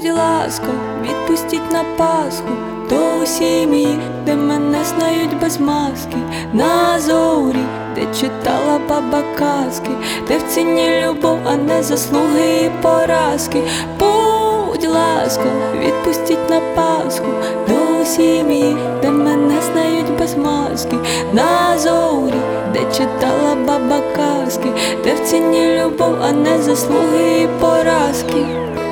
Будь ласка, відпустіть на Пасху до сім'ї, де мене знають без маски, на зорі, де читала баба казки, де в ціні любов, а не заслуги і поразки. Будь ласка, відпустіть на Пасху до сім'ї, де мене знають без маски, на зорі, де читала баба казки, де в ціні любов, а не заслуги і поразки.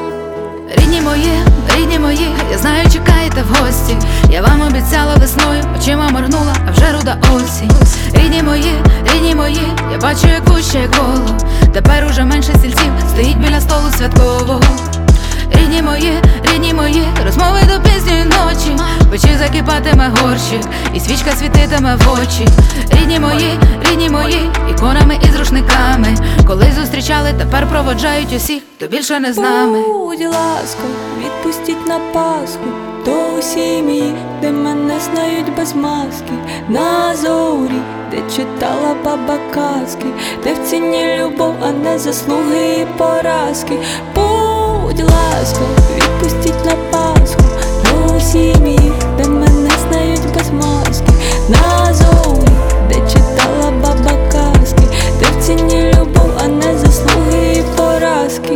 Рідні мої, я знаю, чекаєте в гості. Я вам обіцяла весною, очима моргнула, а вже руда осінь. Рідні мої, я бачу, як гуще коло. Тепер уже менше стільців стоїть біля столу святкового. Рідні мої, розмови до пізньої ночі. Печі закипатиме горщик, і свічка світитиме в очі. Рідні мої, іконами і з рушниками. Колись зустрічали, тепер проводжають усіх, хто більше не з нами. Будь ласка, відпустіть на Пасху до сім'ї, де мене знають без маски, на зорі, де читала баба казки, де в ціні любов, а не заслуги і поразки. Будь ласка, відпустіть на Пасху до сім'ї, де мене знають без маски, на зорі, де читала баба казки, де в ціні любов, а не заслуги і поразки.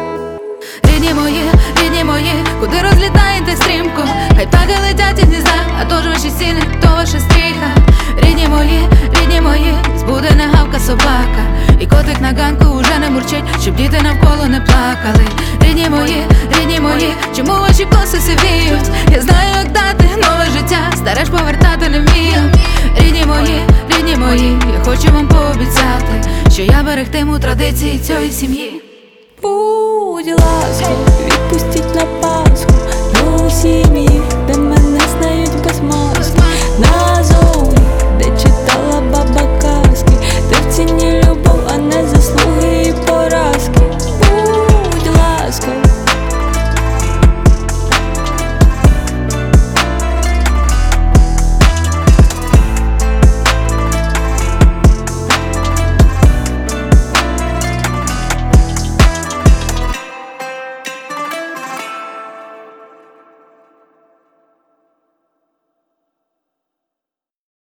Рідні мої, куди розлітаєте стрімко? Хай птахи летять із гнізда, а то ж ваші стіни, то ваша стріха. Рідні мої, збуде не гавка собака, і котик на ганку уже не мурчить, щоб діти навколо не плакали. Рідні мої, чому ваші коси сивіють? Я знаю, як дати нове життя, старе ж повертати не вмію. Рідні мої, я хочу вам пообіцяти, що я берегтиму традиції цієї сім'ї. Будь ласка, відпустіть на Пасху до сім'ї,